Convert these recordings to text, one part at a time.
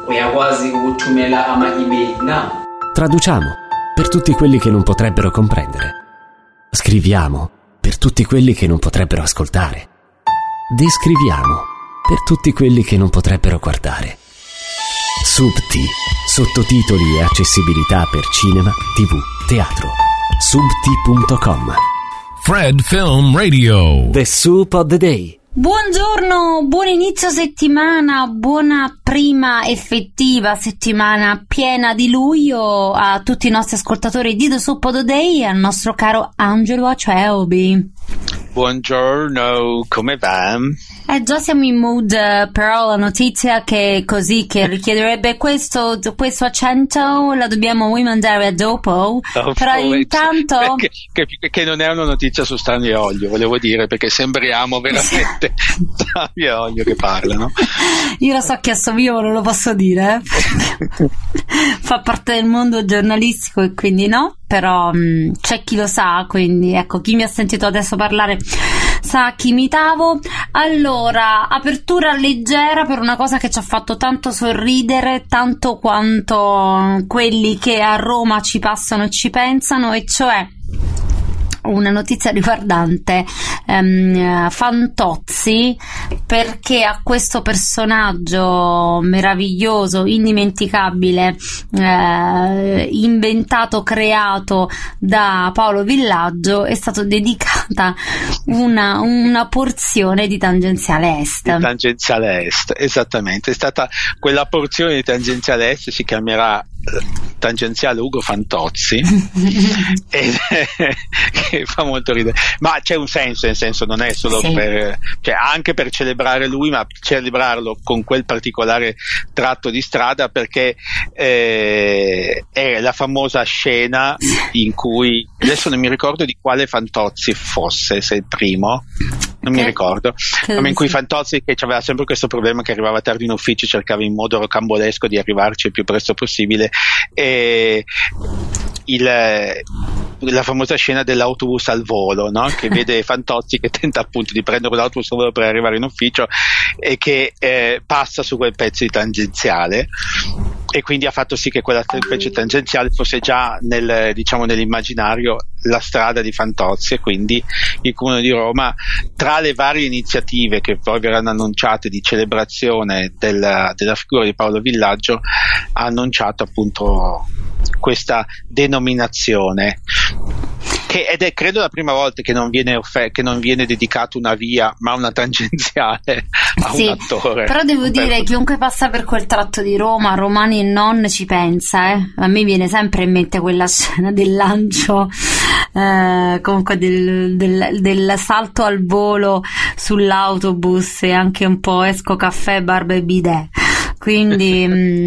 uyakwazi ukuthumela ama-email now. Traduciamo per tutti quelli che non potrebbero comprendere. Scriviamo per tutti quelli che non potrebbero ascoltare. Descriviamo per tutti quelli che non potrebbero guardare. Subti, sottotitoli e accessibilità per cinema, TV, teatro. Subti.com. Fred Film Radio. The Soup of the Day. Buongiorno, buon inizio settimana, buona prima effettiva settimana piena di luglio a tutti i nostri ascoltatori di The Soup of the Day e al nostro caro Angelo Acerbi. Buongiorno, come va? Già siamo in mood, però la notizia che richiederebbe questo accento la dobbiamo mandare dopo. Però intanto che non è una notizia su Stanley e Olio, volevo dire, perché sembriamo veramente Stanley e Olio che parlano. Io lo so che assomiglia, ma non lo posso dire. Fa parte del mondo giornalistico e quindi no, però c'è chi lo sa, quindi ecco, chi mi ha sentito adesso parlare sa chi imitavo. Allora, apertura leggera per una cosa che ci ha fatto tanto sorridere, tanto quanto quelli che a Roma ci passano e ci pensano, e cioè una notizia riguardante Fantozzi, perché a questo personaggio meraviglioso, indimenticabile, inventato, creato da Paolo Villaggio, è stata dedicata una porzione di Tangenziale Est. Di Tangenziale Est, esattamente, è stata quella porzione di Tangenziale Est, si chiamerà Tangenziale Ugo Fantozzi che fa molto ridere, ma c'è un senso, nel senso non è solo anche per celebrare lui, ma celebrarlo con quel particolare tratto di strada, perché è la famosa scena in cui, adesso non mi ricordo di quale Fantozzi fosse, se il primo, non mi ricordo, ma in cui Fantozzi, che aveva sempre questo problema che arrivava tardi in ufficio, cercava in modo rocambolesco di arrivarci il più presto possibile, e la famosa scena dell'autobus al volo, no? Che vede Fantozzi che tenta appunto di prendere l'autobus al volo per arrivare in ufficio e che passa su quel pezzo di tangenziale, e quindi ha fatto sì che quella specie tangenziale fosse già nell'immaginario la strada di Fantozzi, e quindi il Comune di Roma, tra le varie iniziative che poi verranno annunciate di celebrazione della figura di Paolo Villaggio, ha annunciato appunto questa denominazione, ed è credo la prima volta che non viene dedicato una via ma una tangenziale a un attore. Però devo dire, chiunque passa per quel tratto di Roma, romani e non, ci pensa, a me viene sempre in mente quella scena del lancio, comunque del salto al volo sull'autobus, e anche un po' esco caffè, barba e bidet. Quindi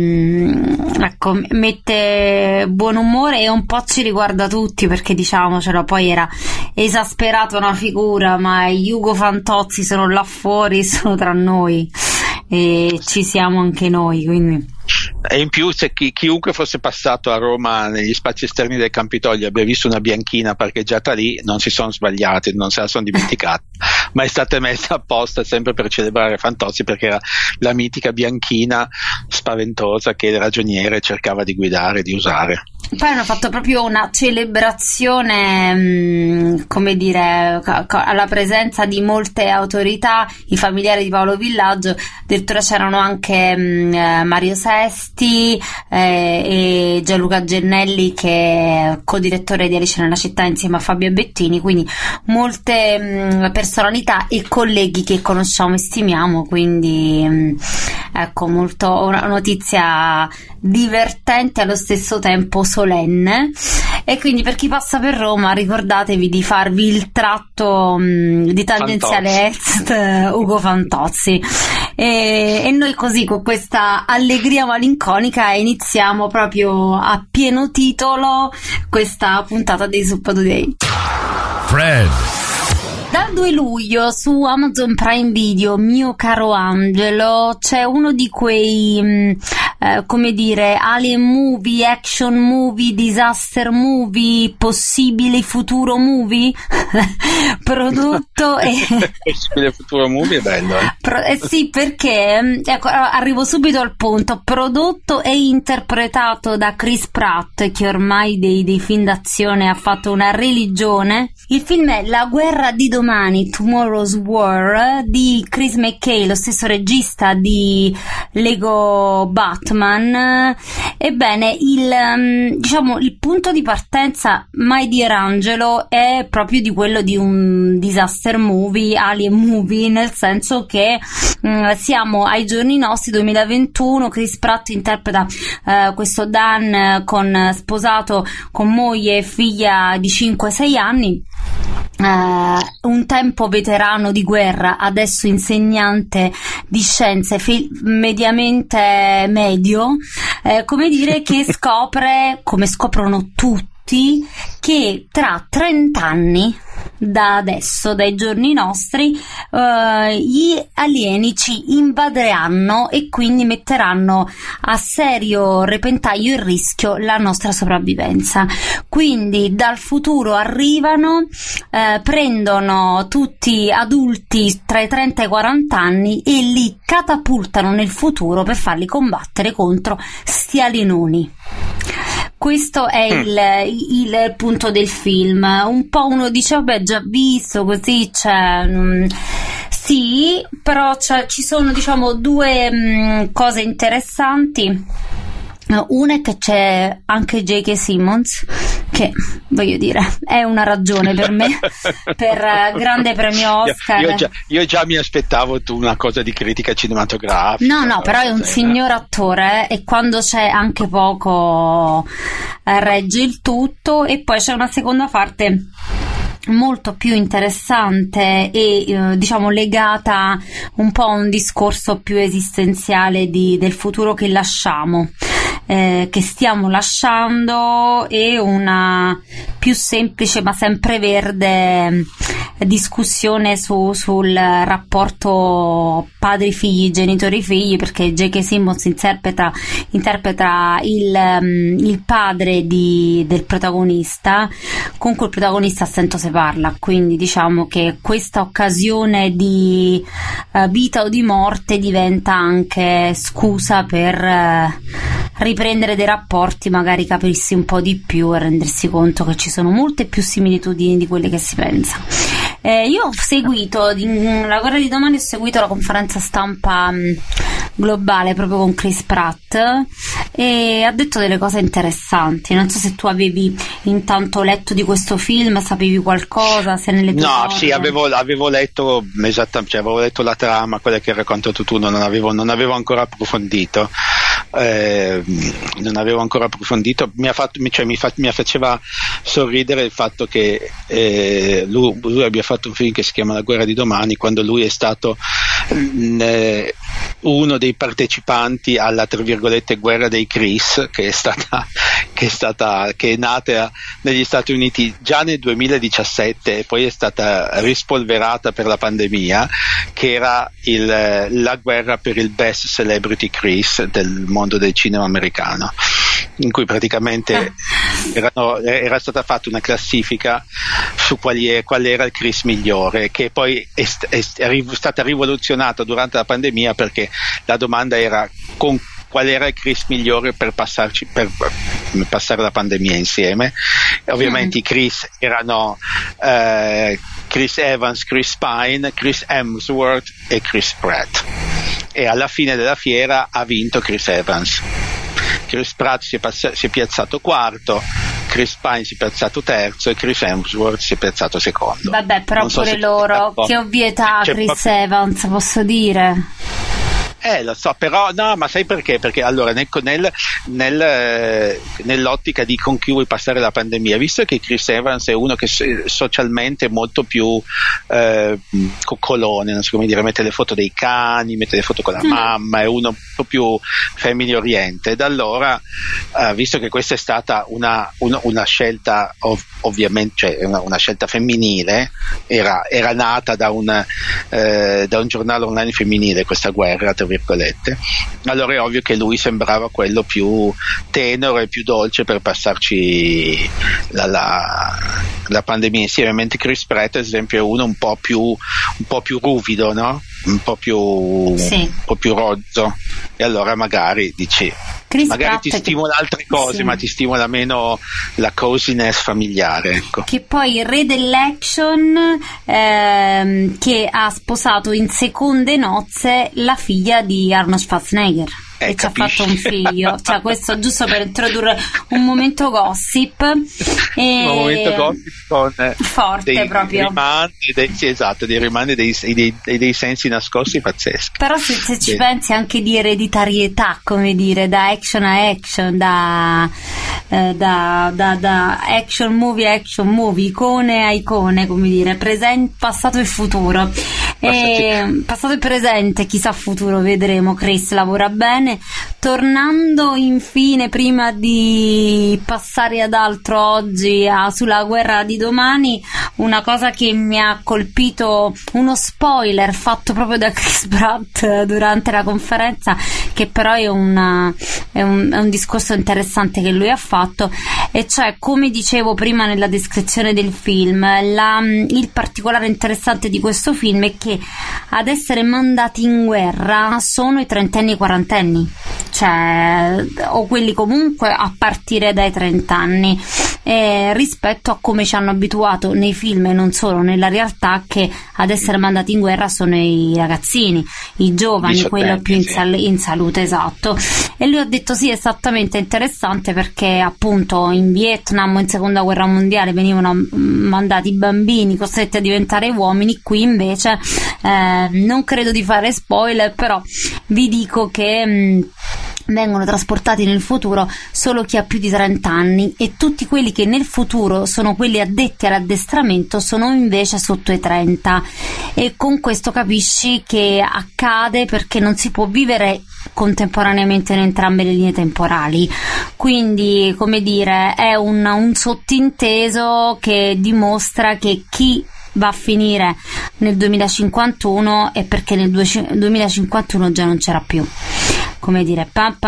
ecco, mette buon umore e un po' ci riguarda tutti, perché diciamocelo, poi era esasperato una figura, ma gli Ugo Fantozzi sono là fuori, sono tra noi e ci siamo anche noi, quindi. E in più, se chiunque fosse passato a Roma negli spazi esterni del Campidoglio abbia visto una bianchina parcheggiata lì, non si sono sbagliati, non se la sono dimenticata, ma è stata messa apposta sempre per celebrare Fantozzi, perché era la mitica bianchina spaventosa che il ragioniere cercava di guidare, di usare. Poi hanno fatto proprio una celebrazione, come dire, alla presenza di molte autorità, i familiari di Paolo Villaggio, addirittura c'erano anche Mario Sesti e Gianluca Gennelli, che è co-direttore di Alice nella città insieme a Fabio Bettini, quindi molte personalità e colleghi che conosciamo e stimiamo, quindi ecco, una notizia divertente allo stesso tempo solenne. E quindi per chi passa per Roma, ricordatevi di farvi il tratto di Tangenziale Est Ugo Fantozzi, e noi così, con questa allegria malinconica, iniziamo proprio a pieno titolo questa puntata dei Soup of the Day. Fred. Dal 2 luglio su Amazon Prime Video, mio caro Angelo, c'è uno di quei come dire, alien movie, action movie, disaster movie, possibile futuro movie, prodotto e possibile futuro movie è bello, sì, perché ecco, arrivo subito al punto. Prodotto e interpretato da Chris Pratt, che ormai dei film d'azione ha fatto una religione. Il film è La guerra di domani, Tomorrow's War, di Chris McKay, lo stesso regista di Lego Batman. Ebbene, il punto di partenza, My Dear Angelo, è proprio di quello di un disaster movie, alien movie, nel senso che siamo ai giorni nostri, 2021. Chris Pratt interpreta questo Dan sposato con moglie e figlia di 5-6 anni. Un tempo veterano di guerra, adesso insegnante di scienze, mediamente medio, come dire, che scopre, come scoprono tutti, che tra 30 anni da adesso, dai giorni nostri, gli alieni ci invaderanno e quindi metteranno a serio repentaglio e rischio la nostra sopravvivenza. Quindi dal futuro arrivano, prendono tutti adulti tra i 30 e i 40 anni e li catapultano nel futuro per farli combattere contro sti alienoni. Questo è il punto del film. Un po' uno dice, vabbè, già visto, così sì, però ci sono, diciamo, due cose interessanti. Una è che c'è anche J.K. Simmons, che, voglio dire, è una ragione per me per grande premio Oscar. Io già mi aspettavo una cosa di critica cinematografica. No, però è un signor attore, e quando c'è anche poco regge il tutto. E poi c'è una seconda parte molto più interessante e diciamo legata un po' a un discorso più esistenziale del futuro che lasciamo, che stiamo lasciando, e una più semplice ma sempre verde discussione sul rapporto padri-figli, genitori-figli, perché J.K. Simmons interpreta il padre del protagonista, con cui il protagonista a stento se parla, quindi diciamo che questa occasione di vita o di morte diventa anche scusa per riprendere dei rapporti, magari capirsi un po' di più e rendersi conto che ci sono molte più similitudini di quelle che si pensa. Io ho seguito La guerra di domani, ho seguito la conferenza stampa globale proprio con Chris Pratt, e ha detto delle cose interessanti. Non so se tu avevi intanto letto di questo film, sapevi qualcosa, se nelle tue No, cose. sì, avevo letto esattamente, avevo letto la trama, quella che hai raccontato tu, non avevo ancora approfondito. Mi faceva sorridere il fatto che lui abbia fatto un film che si chiama La guerra di domani, quando lui è stato uno dei partecipanti alla, tra virgolette, guerra dei Chris, che è nata negli Stati Uniti già nel 2017 e poi è stata rispolverata per la pandemia, che era la guerra per il Best Celebrity Chris del mondo del cinema americano, in cui praticamente era stata fatta una classifica su qual era il Chris migliore, che poi è stata rivoluzionata durante la pandemia, perché la domanda era qual era il Chris migliore per passare la pandemia insieme. Ovviamente i Chris erano Chris Evans, Chris Pine, Chris Hemsworth e Chris Pratt, e alla fine della fiera ha vinto Chris Evans. Chris Pratt si è piazzato quarto, Chris Pine si è piazzato terzo e Chris Hemsworth si è piazzato secondo. Vabbè, però pure loro, che ovvietà, Chris Evans, posso dire. Lo so, però no, ma sai perché? Perché allora nell'ottica di con chi vuoi passare la pandemia, visto che Chris Evans è uno che socialmente è molto più coccolone, non so come dire, mette le foto dei cani, mette le foto con la mamma, è uno un po' più family oriented. Allora, visto che questa è stata una scelta ovviamente, cioè una scelta femminile, era nata da un giornale online femminile, questa guerra, tra virgolette. Allora è ovvio che lui sembrava quello più tenero e più dolce per passarci la pandemia insieme, mentre Chris Pratt ad esempio è uno un po' più ruvido, no? Un po' più rozzo, e allora magari dici ti stimola altre cose, ma ti stimola meno la coziness familiare, ecco. Che poi il re dell'action che ha sposato in seconde nozze la figlia di Arnold Schwarzenegger e ci ha fatto un figlio, cioè questo giusto per introdurre un momento gossip, un momento gossip con forte proprio dei rimandi dei sensi nascosti pazzeschi. Però se ci pensi anche di ereditarietà, come dire, da action a action, da action movie, icone a icone, come dire, passato e futuro, passato e presente, chissà futuro, vedremo. Chris lavora bene. Tornando infine, prima di passare ad altro oggi, sulla guerra di domani, una cosa che mi ha colpito, uno spoiler fatto proprio da Chris Pratt durante la conferenza, che però è un discorso interessante che lui ha fatto, e cioè, come dicevo prima nella descrizione del film, il particolare interessante di questo film è che ad essere mandati in guerra sono i trentenni e i quarantenni, cioè, o quelli comunque a partire dai 30 anni, rispetto a come ci hanno abituato nei film e non solo nella realtà, che ad essere mandati in guerra sono i ragazzini, i giovani, quello più in salute, esatto. E lui ha detto sì, esattamente, interessante, perché appunto in Vietnam o in seconda guerra mondiale venivano mandati bambini costretti a diventare uomini, qui invece non credo di fare spoiler, però vi dico che vengono trasportati nel futuro solo chi ha più di 30 anni, e tutti quelli che nel futuro sono quelli addetti all'addestramento sono invece sotto i 30, e con questo capisci che accade perché non si può vivere contemporaneamente in entrambe le linee temporali. Quindi, come dire, è un sottinteso che dimostra che chi va a finire nel 2051 è perché nel 2051 già non c'era più, come dire,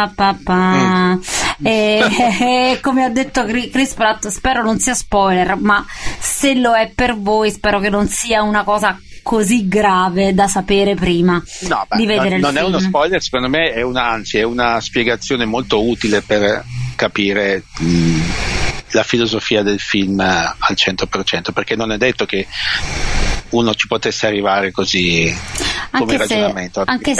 e come ha detto Chris Pratt, spero non sia spoiler, ma se lo è per voi spero che non sia una cosa così grave da sapere prima di vedere il film. Non è uno spoiler, secondo me è una spiegazione molto utile per capire la filosofia del film al 100%, perché non è detto che uno ci potesse arrivare così come ragionamento, anche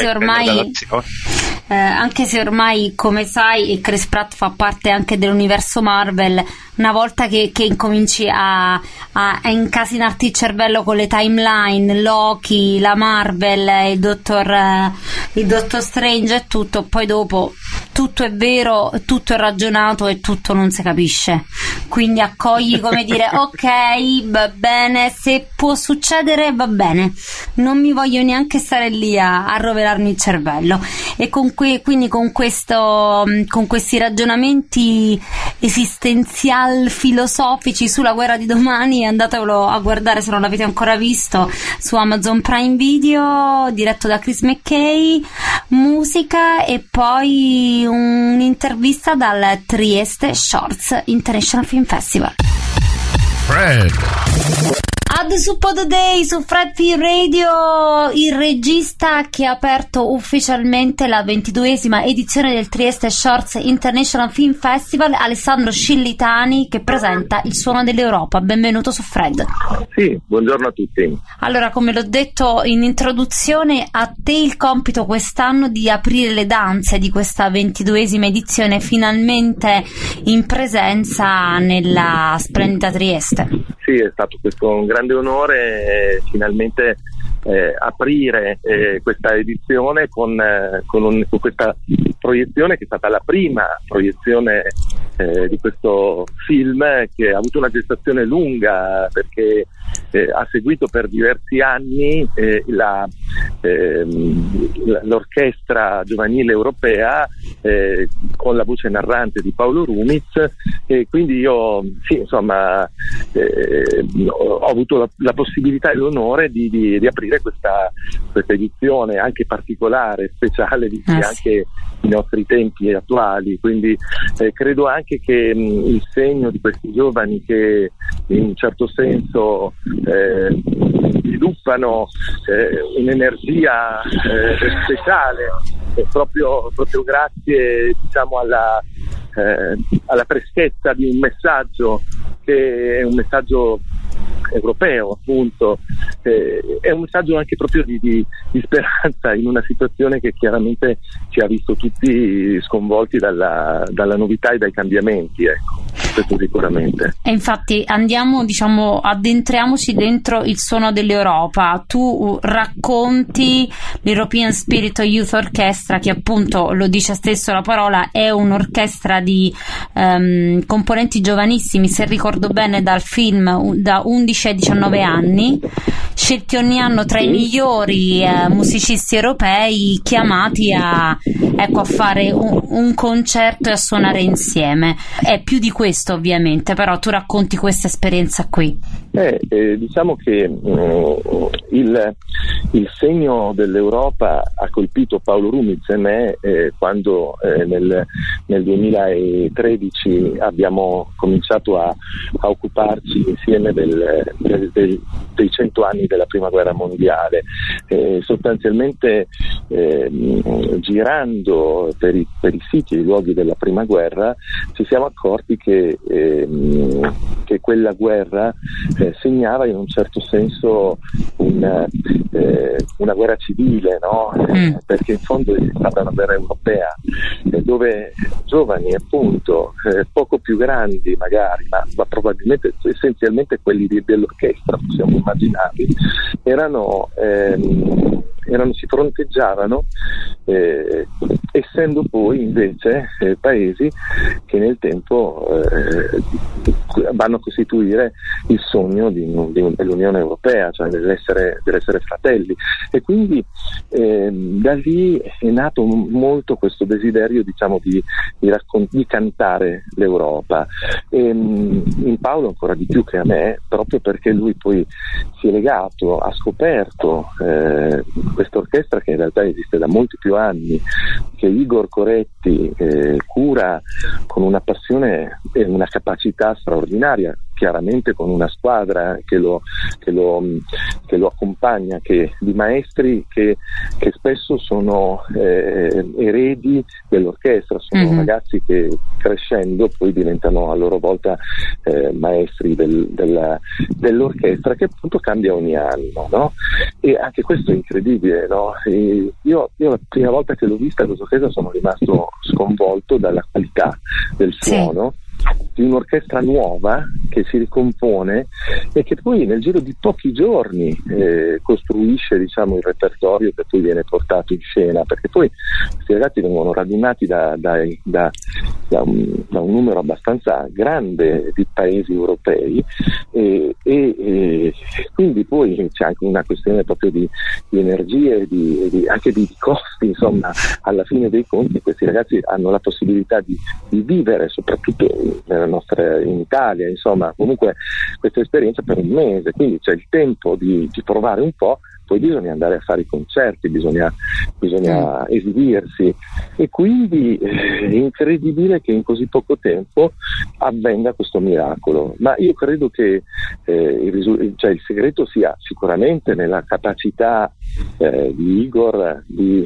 se ormai, come sai, Chris Pratt fa parte anche dell'universo Marvel. Una volta che incominci a incasinarti il cervello con le timeline, Loki, la Marvel, il Dottor Strange e tutto, poi dopo tutto è vero, tutto è ragionato e tutto non si capisce. Quindi accogli, come dire, ok, va bene, se può succedere va bene, non mi voglio neanche stare lì a rovelarmi il cervello. E quindi con questi ragionamenti esistenziali, filosofici sulla guerra di domani, andatelo a guardare se non l'avete ancora visto su Amazon Prime Video, diretto da Chris McKay, musica e poi un'intervista dal Trieste Shorts International Film Festival. Fred. Ad Suppo Day su Fred Film Radio, il regista che ha aperto ufficialmente la 22esima edizione del Trieste Shorts International Film Festival, Alessandro Scillitani, che presenta Il Suono dell'Europa. Benvenuto su Fred. Sì, buongiorno a tutti. Allora, come l'ho detto in introduzione, a te il compito quest'anno di aprire le danze di questa 22esima edizione, finalmente in presenza nella splendida Trieste. Sì, è stato questo un grande onore finalmente aprire questa edizione con questa proiezione, che è stata la prima proiezione di questo film, che ha avuto una gestazione lunga, perché ha seguito per diversi anni l'orchestra giovanile europea, con la voce narrante di Paolo Rumiz, e quindi io ho avuto la possibilità e l'onore di aprire questa edizione anche particolare, speciale, anche i nostri tempi attuali, quindi credo anche che il segno di questi giovani che in un certo senso sviluppano un'energia speciale proprio grazie, diciamo, alla freschezza di un messaggio che è un messaggio europeo, appunto, è un messaggio anche proprio di speranza in una situazione che chiaramente ci ha visto tutti sconvolti dalla novità e dai cambiamenti, ecco, questo sicuramente. E infatti addentriamoci dentro il suono dell'Europa. Tu racconti l'European Spirit Youth Orchestra, che appunto, lo dice stesso la parola, è un'orchestra di componenti giovanissimi, se ricordo bene dal film, da 11 ai 19 anni, scelti ogni anno tra i migliori musicisti europei, chiamati a fare un concerto e a suonare insieme. È più di questo, ovviamente, però tu racconti questa esperienza qui. Diciamo che il segno dell'Europa ha colpito Paolo Rumiz e me quando nel 2013 abbiamo cominciato a occuparci insieme dei 100 anni della Prima Guerra Mondiale. Sostanzialmente girando per i siti e i luoghi della Prima Guerra ci siamo accorti che quella guerra segnava in un certo senso una guerra civile, no? Perché in fondo è stata una guerra europea dove giovani, appunto, poco più grandi magari, ma probabilmente essenzialmente quelli dell'orchestra, possiamo immaginarli, si fronteggiavano, essendo poi invece paesi che nel tempo vanno a costituire il sogno dell'Unione Europea, cioè dell'essere fratelli, e quindi da lì è nato molto questo desiderio, diciamo, di cantare l'Europa. In Paolo ancora di più che a me, proprio perché lui poi si è legato, ha scoperto questa orchestra che in realtà esiste da molti più anni, che Igor Coretti cura con una passione e una capacità straordinaria, chiaramente con una squadra che lo accompagna, di maestri che spesso sono eredi dell'orchestra, sono ragazzi che crescendo poi diventano a loro volta maestri dell'orchestra, che appunto cambia ogni anno, no? E anche questo è incredibile, no? Io la prima volta che l'ho vista questa orchestra sono rimasto sconvolto dalla qualità del suono. Di un'orchestra nuova che si ricompone e che poi nel giro di pochi giorni costruisce, diciamo, il repertorio che poi viene portato in scena, perché poi questi ragazzi vengono radunati da un numero abbastanza grande di paesi europei e quindi poi c'è anche una questione proprio di energie e anche di costi, insomma. Alla fine dei conti questi ragazzi hanno la possibilità di vivere soprattutto in Italia, insomma, comunque questa esperienza per un mese, quindi c'è il tempo di provare un po', poi bisogna andare a fare i concerti, bisogna esibirsi, e quindi è incredibile che in così poco tempo avvenga questo miracolo. Ma io credo che il segreto sia sicuramente nella capacità di Igor di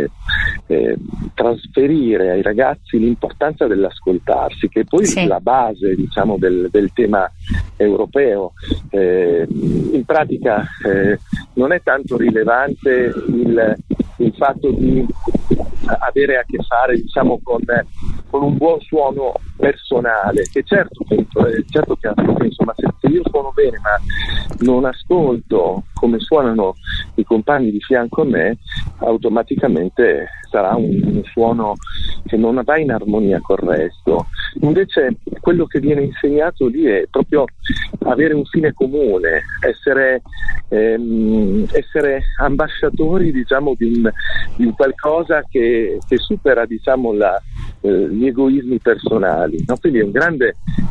trasferire ai ragazzi l'importanza dell'ascoltarsi, che poi è la base, diciamo, del tema europeo. In pratica non è tanto rilevante il fatto di avere a che fare, diciamo, con un buon suono personale, che certo che insomma, se io suono bene ma non ascolto come suonano i compagni di fianco a me, automaticamente sarà un suono che non va in armonia col resto. Invece quello che viene insegnato lì è proprio avere un fine comune, essere ambasciatori, diciamo, di un qualcosa che supera, diciamo, gli egoismi personali, no? Quindi è un grande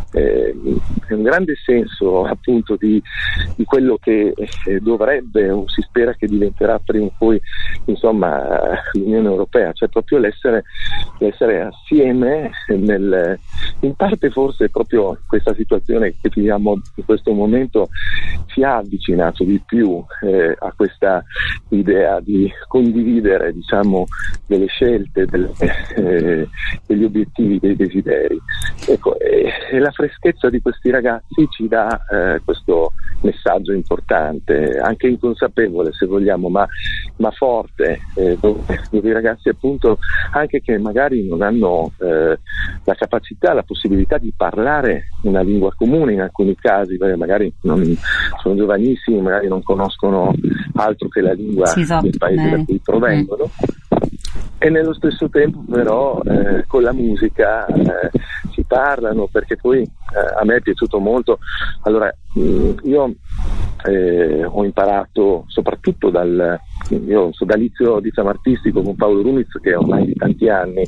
senso, appunto, di quello che dovrebbe, o si spera che diventerà prima o poi, insomma, l'Unione Europea, cioè proprio l'essere assieme in parte forse proprio questa situazione che viviamo in questo momento ci ha avvicinato di più a questa idea di condividere, diciamo, delle scelte, degli obiettivi, dei desideri. Ecco, e la freschezza di questi ragazzi ci dà questo messaggio importante, anche inconsapevole se vogliamo, ma forte, dove i ragazzi, appunto, anche che magari non hanno la capacità, la possibilità di parlare una lingua comune in alcuni casi, perché magari sono giovanissimi, magari non conoscono altro che la lingua del paese da cui provengono. E nello stesso tempo però con la musica si parlano, perché poi a me è piaciuto molto. Allora, io ho imparato soprattutto io sodalizio, diciamo, artistico con Paolo Rumiz, che è ormai di tanti anni,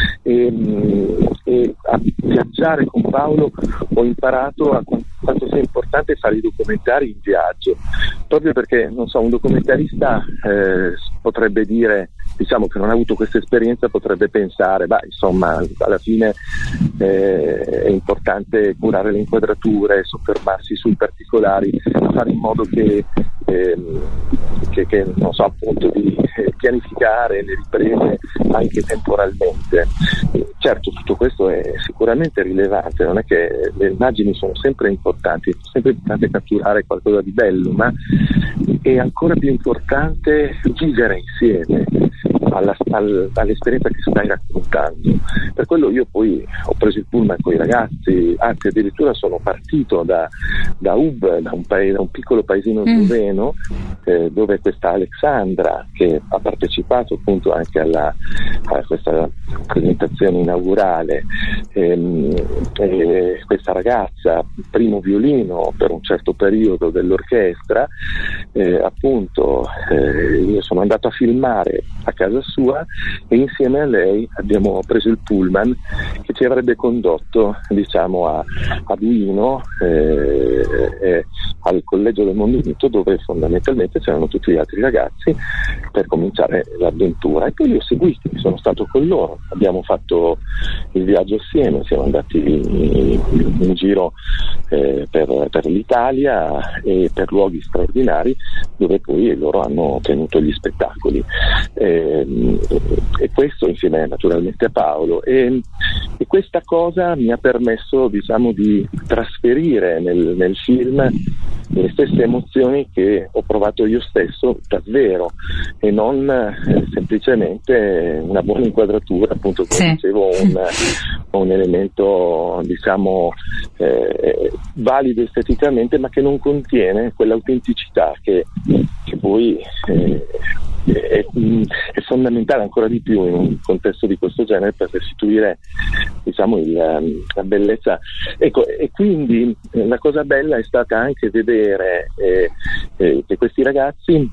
e a viaggiare con Paolo ho imparato quanto sia importante fare i documentari in viaggio, proprio perché, non so, un documentarista potrebbe dire, diciamo, che non ha avuto questa esperienza, potrebbe pensare, insomma, alla fine è importante curare le inquadrature, soffermarsi sui particolari, fare in modo che non so, appunto, di pianificare le riprese anche temporalmente. Certo, tutto questo è sicuramente rilevante, non è che le immagini sono sempre importanti, è sempre importante catturare qualcosa di bello, ma è ancora più importante vivere insieme all'esperienza che stai raccontando. Per quello io poi ho preso il pullman con i ragazzi, anzi addirittura sono partito da Ub, da un piccolo paesino sloveno, dove questa Alexandra, che ha partecipato appunto anche a questa presentazione inaugurale, questa ragazza, primo violino per un certo periodo dell'orchestra, appunto io sono andato a filmare a casa sua e insieme a lei abbiamo preso il pullman che ci avrebbe condotto, diciamo, a Duino, al Collegio del Mondo Unito, dove fondamentalmente c'erano tutti gli altri ragazzi per cominciare l'avventura, e poi li ho seguiti, sono stato con loro, abbiamo fatto il viaggio assieme, siamo andati in giro per l'Italia e per luoghi straordinari dove poi loro hanno tenuto gli spettacoli, e questo insieme naturalmente a Paolo, e questa cosa mi ha permesso, diciamo, di trasferire nel film le stesse emozioni che ho provato io stesso davvero, e non semplicemente una buona inquadratura, appunto, come dicevo, un elemento, diciamo, valido esteticamente, ma che non contiene quell'autenticità che poi è fondamentale ancora di più in un contesto di questo genere per restituire, diciamo, la bellezza. Ecco, e quindi la cosa bella è stata anche vedere che questi ragazzi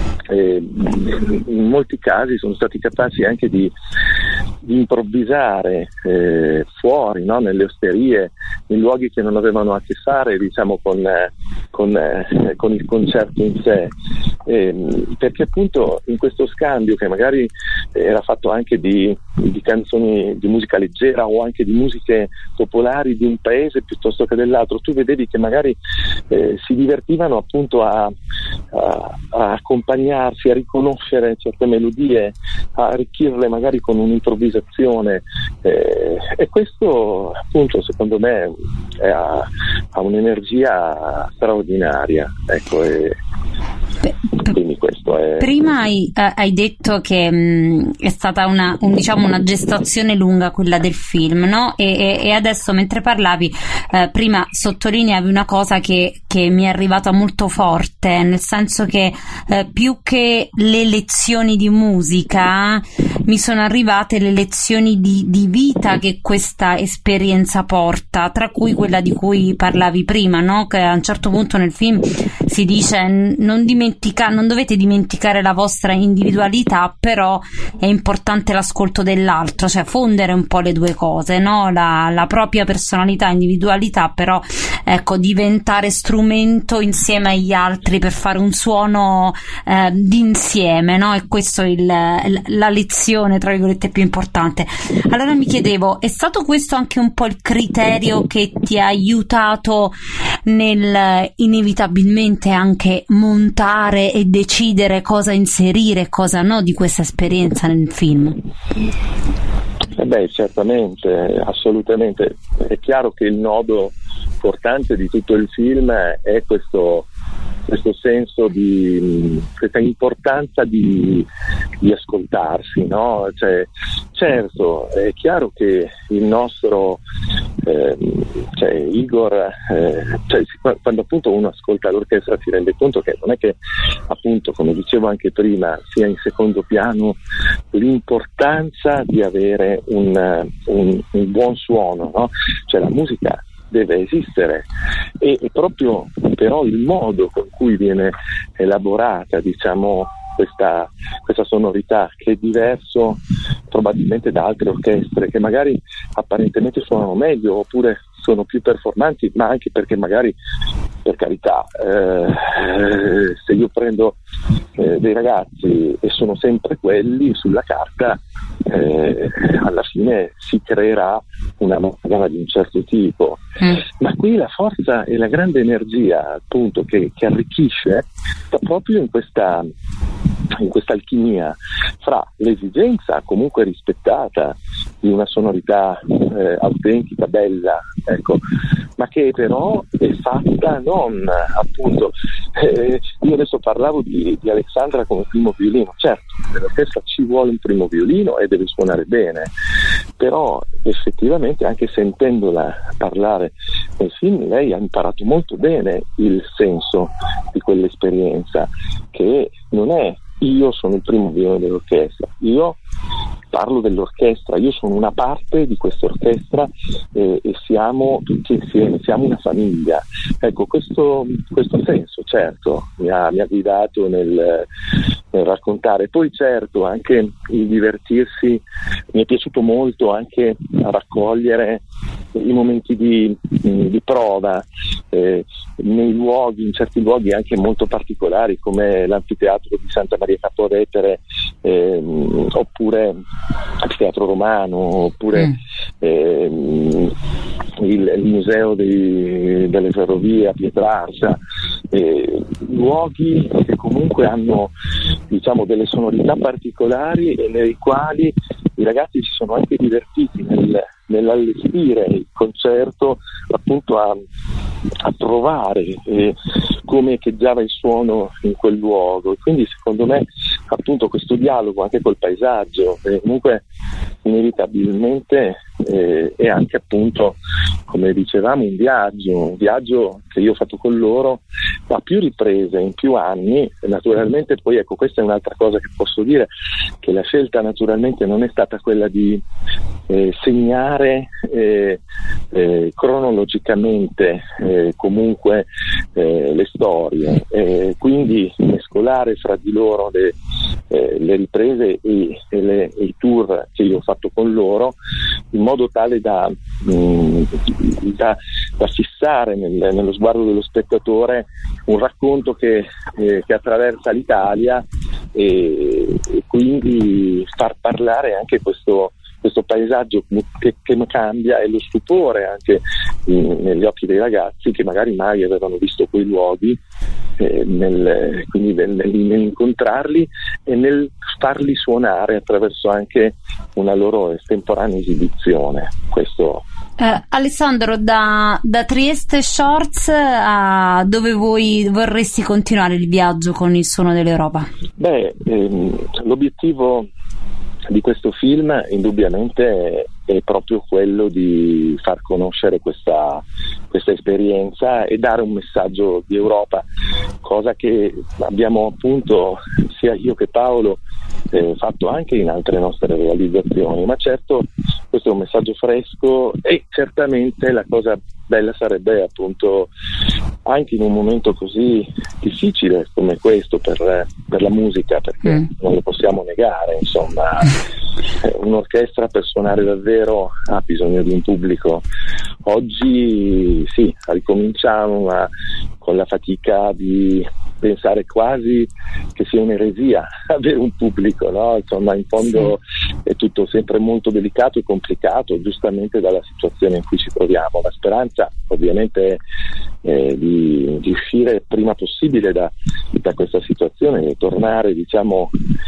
in molti casi sono stati capaci anche di improvvisare fuori, no? Nelle osterie, in luoghi che non avevano a che fare, diciamo, con il concerto in sé, perché appunto in questo scambio, che magari era fatto anche di canzoni di musica leggera o anche di musiche popolari di un paese piuttosto che dell'altro, tu vedevi che magari si divertivano appunto a accompagnarsi, a riconoscere certe melodie, a arricchirle magari con un'improvvisazione, e questo appunto secondo me ha un'energia straordinaria, ecco. Quindi questo è... Prima hai detto che è stata una gestazione lunga quella del film, no? E adesso mentre parlavi prima sottolineavi una cosa che mi è arrivata molto forte, nel senso che più che le lezioni di musica mi sono arrivate le lezioni di vita che questa esperienza porta, tra cui quella di cui parlavi prima, no? Che a un certo punto nel film si dice non dovete dimenticare la vostra individualità, però è importante l'ascolto dell'altro, cioè fondere un po' le due cose, no? La propria personalità, individualità, però ecco, diventare strumento insieme agli altri per fare un suono d'insieme, no? E questo è la lezione tra virgolette più importante. Allora mi chiedevo, è stato questo anche un po' il criterio che ti ha aiutato nel inevitabilmente anche montare e decidere cosa inserire e cosa no di questa esperienza nel film? Certamente, assolutamente. È chiaro che il nodo importante di tutto il film è questo senso di questa importanza di ascoltarsi, no? Cioè, certo, è chiaro che il nostro Igor, quando appunto uno ascolta l'orchestra si rende conto che non è che, appunto, come dicevo anche prima, sia in secondo piano l'importanza di avere un buon suono, no? Cioè la musica deve esistere e proprio però il modo con cui viene elaborata, diciamo, questa sonorità, che è diverso probabilmente da altre orchestre che magari apparentemente suonano meglio oppure sono più performanti, ma anche perché magari, per carità, se io prendo dei ragazzi e sono sempre quelli sulla carta, alla fine si creerà una macchina di un certo tipo. Ma qui la forza e la grande energia, appunto, che arricchisce sta proprio in questa alchimia fra l'esigenza comunque rispettata di una sonorità autentica, bella, ecco, ma che però è fatta non, appunto, io adesso parlavo di Alexandra come primo violino. Certo, nell'orchestra ci vuole un primo violino e deve suonare bene, però effettivamente anche sentendola parlare nel film lei ha imparato molto bene il senso di quell'esperienza, che non è io sono il primo violino dell'orchestra, io parlo dell'orchestra, io sono una parte di questa orchestra e siamo tutti insieme, siamo una famiglia. Ecco, questo senso certo mi ha guidato nel raccontare. Poi certo anche il divertirsi, mi è piaciuto molto anche a raccogliere i momenti di prova nei luoghi, in certi luoghi anche molto particolari come l'anfiteatro di Santa Maria Capua Vetere, oppure l'anfiteatro romano, oppure il museo delle ferrovie a Pietrarsa, luoghi che comunque hanno, diciamo, delle sonorità particolari e nei quali i ragazzi si sono anche divertiti nell'allestire il concerto, appunto a trovare come echeggiava il suono in quel luogo. E quindi secondo me appunto questo dialogo anche col paesaggio comunque inevitabilmente è anche, appunto, come dicevamo, un viaggio che io ho fatto con loro a più riprese, in più anni. Naturalmente poi, ecco, questa è un'altra cosa che posso dire, che la scelta naturalmente non è stata quella di segnare cronologicamente comunque le storie, quindi mescolare fra di loro le riprese e i tour che io ho fatto con loro, in modo tale da fissare nello sguardo dello spettatore un racconto che attraversa l'Italia e quindi far parlare anche questo questo paesaggio che cambia, e lo stupore anche negli occhi dei ragazzi che magari mai avevano visto quei luoghi, quindi nell'incontrarli e nel farli suonare attraverso anche una loro estemporanea esibizione. Questo. Alessandro, da Trieste Shorts a dove vorresti continuare il viaggio con Il suono dell'Europa? L'obiettivo di questo film indubbiamente è proprio quello di far conoscere questa esperienza e dare un messaggio di Europa, cosa che abbiamo appunto sia io che Paolo fatto anche in altre nostre realizzazioni, ma certo questo è un messaggio fresco, e certamente la cosa bella sarebbe appunto, anche in un momento così difficile come questo per la musica, perché non lo possiamo negare, insomma, un'orchestra per suonare davvero ha bisogno di un pubblico. Oggi sì, ricominciamo, ma con la fatica di pensare quasi che sia un'eresia avere un pubblico, no? Insomma, in fondo è tutto sempre molto delicato e complicato, giustamente dalla situazione in cui ci troviamo. La speranza ovviamente è di uscire prima possibile da questa situazione e tornare, diciamo,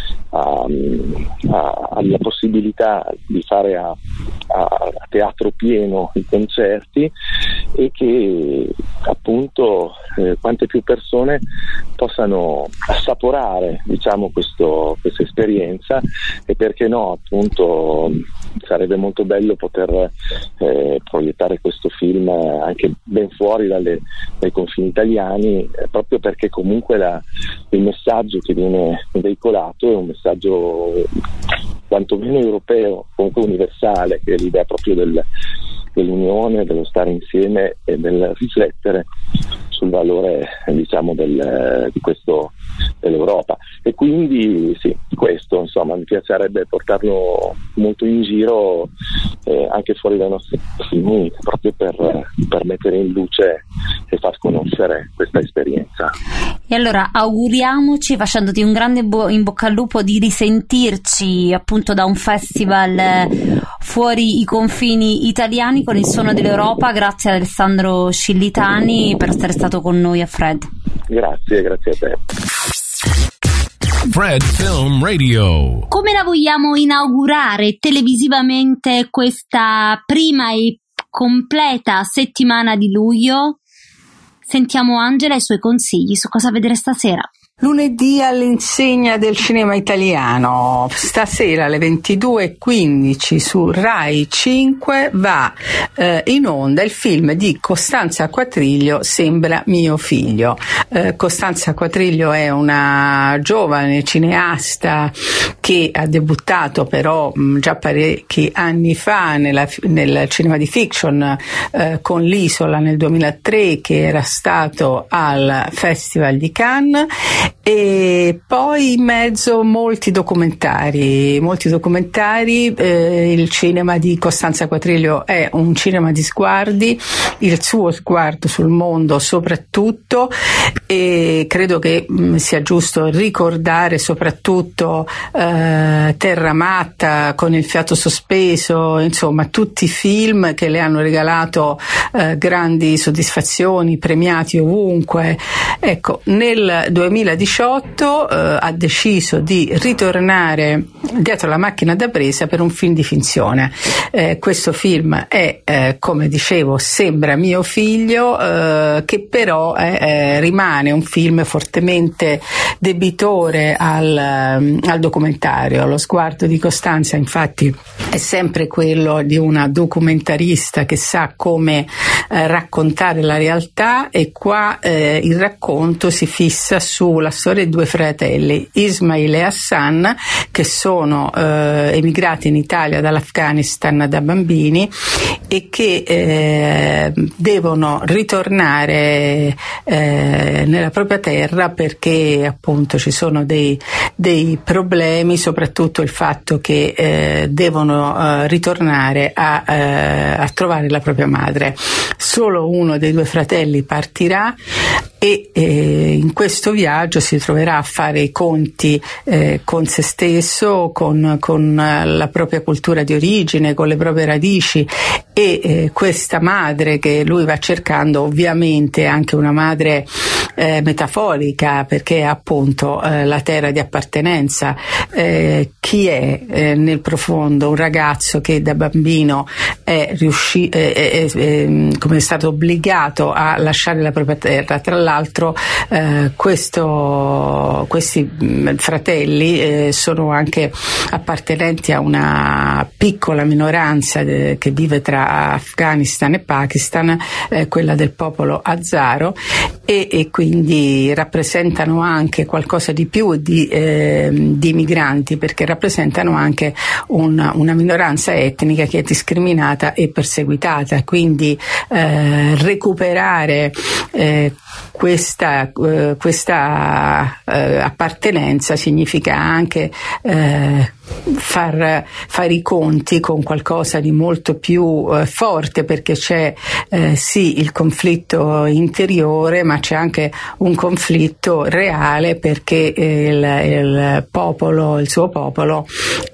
alla possibilità di fare a teatro pieno i concerti, e che appunto quante più persone possano assaporare, diciamo, questa esperienza, e perché no, appunto sarebbe molto bello poter proiettare questo film anche ben fuori dai confini italiani, proprio perché comunque il messaggio che viene veicolato è un messaggio quantomeno europeo, comunque universale, che è l'idea proprio dell'unione, dello stare insieme e del riflettere sul valore, diciamo, di questo dell'Europa. E quindi sì, questo insomma mi piacerebbe portarlo molto in giro, anche fuori dai nostri film, proprio per mettere in luce e far conoscere questa esperienza. E allora auguriamoci, facendoti un grande in bocca al lupo, di risentirci appunto da un festival fuori i confini italiani con Il suono dell'Europa. Grazie ad Alessandro Scillitani per essere stato con noi a Fred. Grazie a te. Fred Film Radio. Come la vogliamo inaugurare televisivamente questa prima e completa settimana di luglio? Sentiamo Angela e i suoi consigli su cosa vedere stasera. Lunedì all'insegna del cinema italiano, stasera alle 22:15 su Rai 5 va in onda il film di Costanza Quatrilio, Sembra mio figlio. Costanza Quatrilio è una giovane cineasta che ha debuttato però già parecchi anni fa nel cinema di fiction con L'Isola nel 2003, che era stato al Festival di Cannes. E poi in mezzo molti documentari. Il cinema di Costanza Quatrilio è un cinema di sguardi, il suo sguardo sul mondo soprattutto, e credo che sia giusto ricordare soprattutto Terra Matta, Con il fiato sospeso, insomma tutti i film che le hanno regalato grandi soddisfazioni, premiati ovunque. Ecco, nel 2018 ha deciso di ritornare dietro la macchina da presa per un film di finzione. Questo film è, come dicevo, Sembra mio figlio, che però rimane un film fortemente debitore al documentario. Lo sguardo di Costanza infatti è sempre quello di una documentarista che sa come raccontare la realtà, e qua il racconto si fissa sulla storia di due fratelli, Ismail e Hassan, che sono emigrati in Italia dall'Afghanistan da bambini e che devono ritornare nella propria terra perché appunto ci sono dei problemi, soprattutto il fatto che devono ritornare a trovare la propria madre. Solo uno dei due fratelli partirà e in questo viaggio si troverà a fare i conti con se stesso, con la propria cultura di origine, con le proprie radici, e questa madre che lui va cercando, ovviamente è anche una madre metaforica, perché è appunto la terra di appartenenza. Chi è nel profondo? Un ragazzo che da bambino è stato obbligato a lasciare la propria terra. Tra l'altro questi fratelli sono anche appartenenti a una piccola minoranza che vive tra Afghanistan e Pakistan, quella del popolo azaro, e quindi rappresentano anche qualcosa di più di migranti, perché rappresentano anche una minoranza etnica che è discriminata e perseguitata. Quindi recuperare questa appartenenza significa anche fare i conti con qualcosa di molto più forte, perché c'è sì il conflitto interiore, ma c'è anche un conflitto reale, perché il suo popolo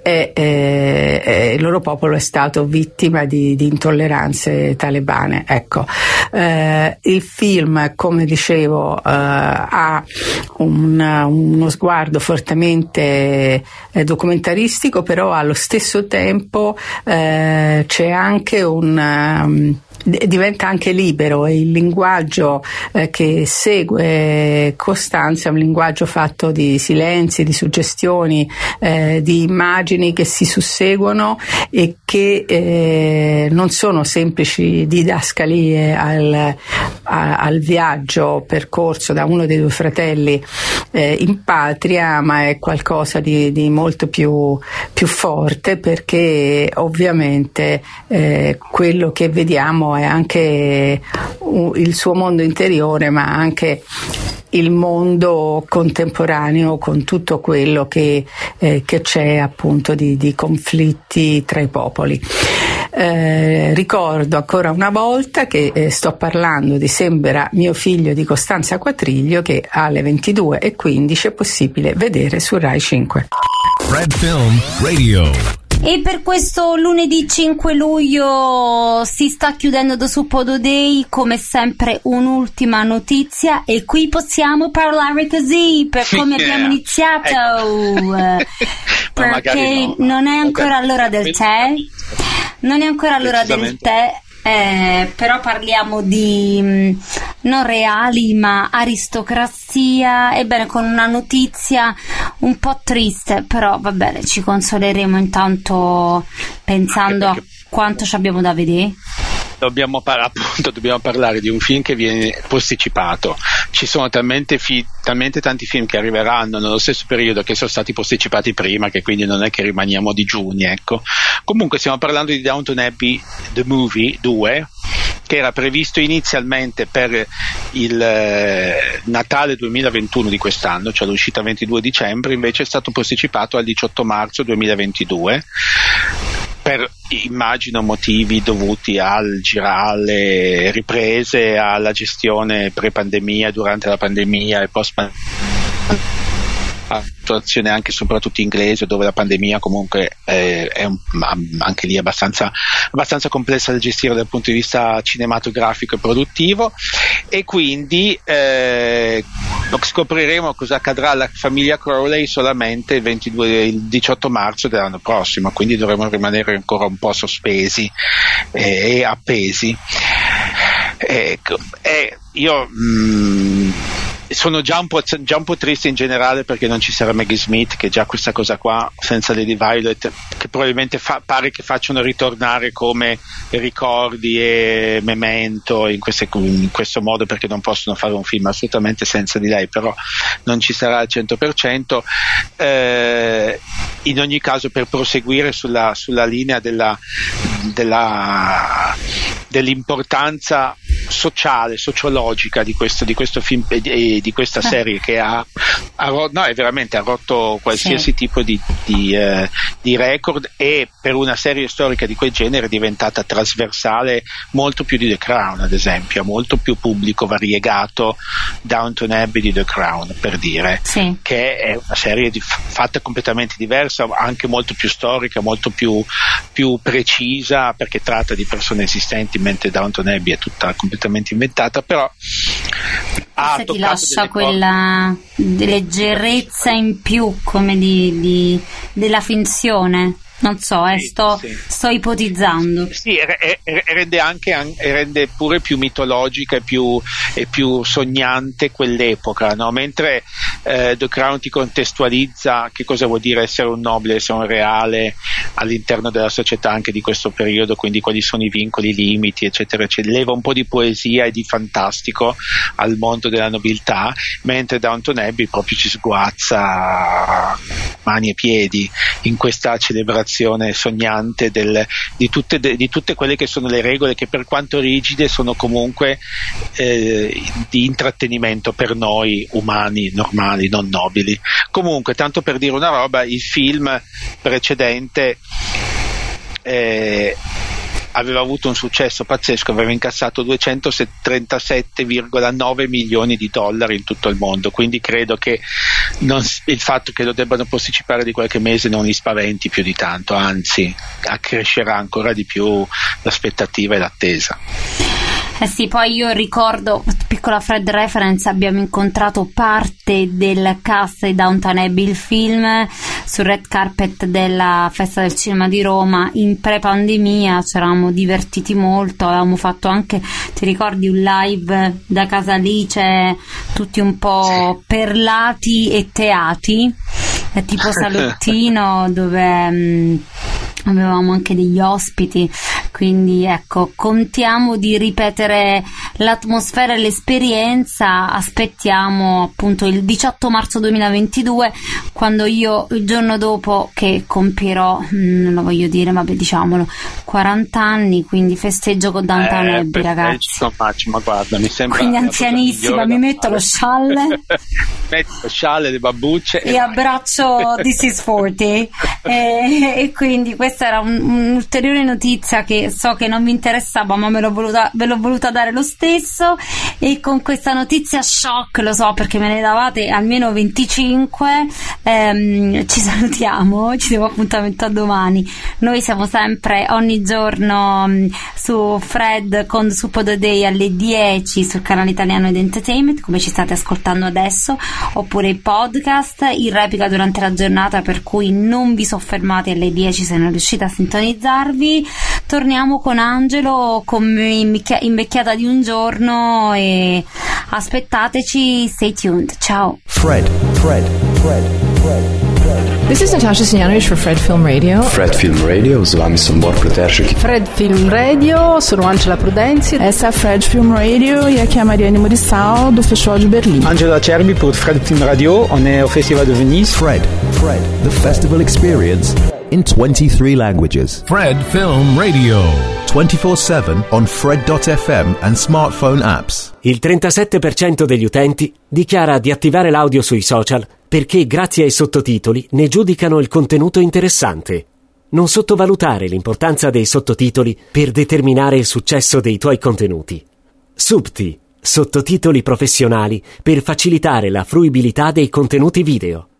il loro popolo è stato vittima di intolleranze talebane. Ecco, il film, come dicevo, ha uno sguardo fortemente documentaristico, però allo stesso tempo c'è anche diventa anche libero, e il linguaggio che segue Costanza è un linguaggio fatto di silenzi, di suggestioni, di immagini che si susseguono e che non sono semplici didascalie al viaggio percorso da uno dei due fratelli in patria, ma è qualcosa di molto più forte, perché ovviamente quello che vediamo è anche il suo mondo interiore, ma anche il mondo contemporaneo, con tutto quello che c'è appunto di conflitti tra i popoli. Ricordo ancora una volta che sto parlando di Sembra mio figlio di Costanza Quatriglio, che alle 22:15 è possibile vedere su Rai 5. Red Film Radio. E per questo lunedì 5 luglio si sta chiudendo The Suppodo Day, come sempre un'ultima notizia, e qui possiamo parlare così per come abbiamo iniziato, perché non è ancora l'ora del tè, però parliamo di non reali ma aristocrazia, ebbene con una notizia un po' triste, però va bene, ci consoleremo intanto pensando a quanto ci abbiamo da vedere. Dobbiamo parlare di un film che viene posticipato. Ci sono talmente tanti film che arriveranno nello stesso periodo che sono stati posticipati prima, che quindi non è che rimaniamo digiuni, ecco. Comunque stiamo parlando di Downton Abbey The Movie 2, che era previsto inizialmente per il Natale 2021 di quest'anno, cioè l'uscita 22 dicembre, invece è stato posticipato al 18 marzo 2022 per, immagino, motivi dovuti alle riprese, alla gestione pre-pandemia, durante la pandemia e post-pandemia, situazione anche soprattutto inglese, dove la pandemia comunque è anche lì abbastanza complessa da gestire dal punto di vista cinematografico e produttivo, e quindi scopriremo cosa accadrà alla famiglia Crowley solamente il 18 marzo dell'anno prossimo, quindi dovremo rimanere ancora un po' sospesi e appesi. Ecco, io sono già un po' triste in generale, perché non ci sarà Maggie Smith, che già questa cosa qua senza Lady Violet, che probabilmente pare che facciano ritornare come ricordi e Memento in questo modo, perché non possono fare un film assolutamente senza di lei, però non ci sarà al 100%. In ogni caso, per proseguire sulla linea dell'importanza sociale, sociologica di questo film e di questa serie che è veramente ha rotto qualsiasi tipo di record, e per una serie storica di quel genere è diventata trasversale molto più di The Crown, ad esempio, molto più pubblico variegato Downton Abbey di The Crown, per dire, che è una serie fatta completamente diversa, anche molto più storica, molto più precisa, perché tratta di persone esistenti, mentre Downton Abbey è tutta completamente inventata, però forse ti lascia quella leggerezza in più, come della finzione. Non so, sto ipotizzando. Sì, rende pure più mitologica e più sognante quell'epoca, no? Mentre The Crown ti contestualizza che cosa vuol dire essere un nobile, essere un reale all'interno della società anche di questo periodo, quindi quali sono i vincoli, i limiti, eccetera, eccetera. Leva un po' di poesia e di fantastico al mondo della nobiltà, mentre Downton Abbey proprio ci sguazza mani e piedi in questa celebrazione sognante di tutte quelle che sono le regole, che per quanto rigide sono comunque di intrattenimento per noi umani normali, non nobili. Comunque, tanto per dire una roba, il film precedente aveva avuto un successo pazzesco, aveva incassato 237,9 milioni di dollari in tutto il mondo, quindi credo che il fatto che lo debbano posticipare di qualche mese non li spaventi più di tanto, anzi accrescerà ancora di più l'aspettativa e l'attesa. Sì, poi io ricordo, piccola Fred reference, abbiamo incontrato parte del cast di Downton Abbey, il film, sul red carpet della Festa del Cinema di Roma in pre-pandemia. Ci eravamo divertiti molto, avevamo fatto anche, ti ricordi, un live da Casa Alice, tutti un po' perlati e teati, tipo salottino, dove avevamo anche degli ospiti, quindi ecco, contiamo di ripetere l'atmosfera e l'esperienza. Aspettiamo appunto il 18 marzo 2022, quando io, il giorno dopo che compierò, non lo voglio dire, vabbè, diciamolo, 40 anni, quindi festeggio con Downton Abbey, ragazzi. Ma guarda, mi sembra, quindi anzianissima, mi metto lo scialle metto lo scialle, le babbucce e abbraccio This is 40 e quindi questa era un'ulteriore notizia che so che non vi interessava, ma ve l'ho voluta dare lo stesso. E con questa notizia shock, lo so perché me ne davate almeno 25, ci salutiamo, ci diamo appuntamento a domani. Noi siamo sempre ogni giorno su Fred con Super The Day alle 10 sul canale italiano ed Entertainment, come ci state ascoltando adesso, oppure i podcast in replica durante la giornata, per cui non vi soffermate alle 10 se non riuscite a sintonizzarvi. Torniamo con Angelo come invecchiata di un giorno e aspettateci, stay tuned, ciao. Fred. This is Natasha Stojanovic for Fred Film Radio. Fred Film Radio, z vami sem Bor Pleteršek. Fred Film Radio, sono Angela Prudenzi. Essa é Fred Film Radio e aqui é a Mariane Murissal do Festival de Berlim. Angela Cerbi pour Fred Film Radio, on est au Festival de Venise. Fred, the festival experience in 23 languages. Fred Film Radio, 24/7 on Fred.fm and smartphone apps. Il 37% degli utenti dichiara di attivare l'audio sui social perché grazie ai sottotitoli ne giudicano il contenuto interessante. Non sottovalutare l'importanza dei sottotitoli per determinare il successo dei tuoi contenuti. Subti, sottotitoli professionali per facilitare la fruibilità dei contenuti video.